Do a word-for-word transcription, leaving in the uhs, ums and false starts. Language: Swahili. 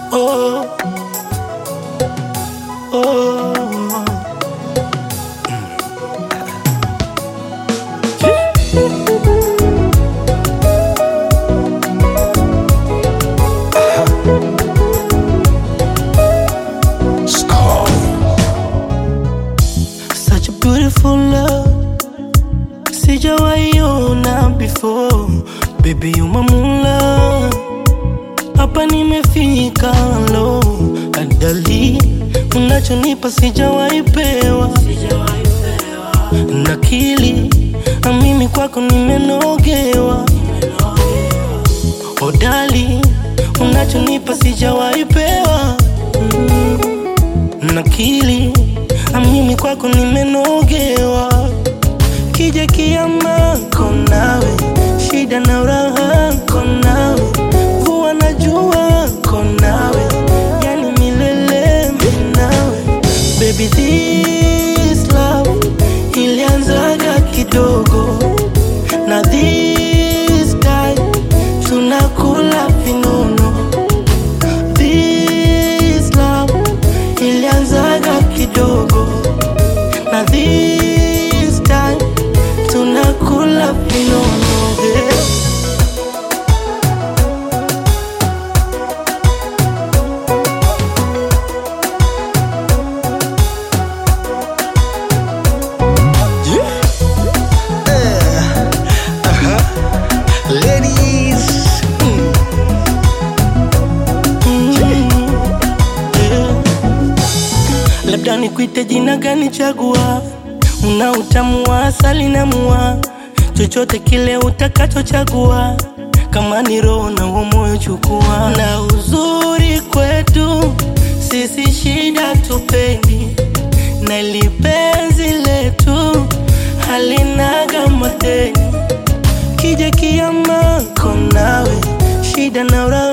Oh, oh. Such a beautiful love, sijawaiona before. Baby, you my moonlight. Hapa nimefika lo, adali unachonipa sijawaipewa. Nakili na mimi kwako nimenogewa. Odali unachonipa sijawaipewa. Nakili na mimi kwako nimenogewa. Kija kiyama konawe, shida na uraha konawe, mvua na jua konawe, yani milele minawe. Baby, this love ilianzaga kidogo, na this time tunakula vinono. This love ilianzaga kidogo, na this time tunakula vinono, yeah. Ladies, mm. Mm, yeah. Labda nikuite jina gani, chagua. Una utamu wa asali na mua, chochote kile utakachochagua. Kama ni roho na huo moyo chukua. Na uzuri kwetu sisi shida tupendi, na ili penzi letu halinaga mateni. Kija kiyama konawe, shida na uraha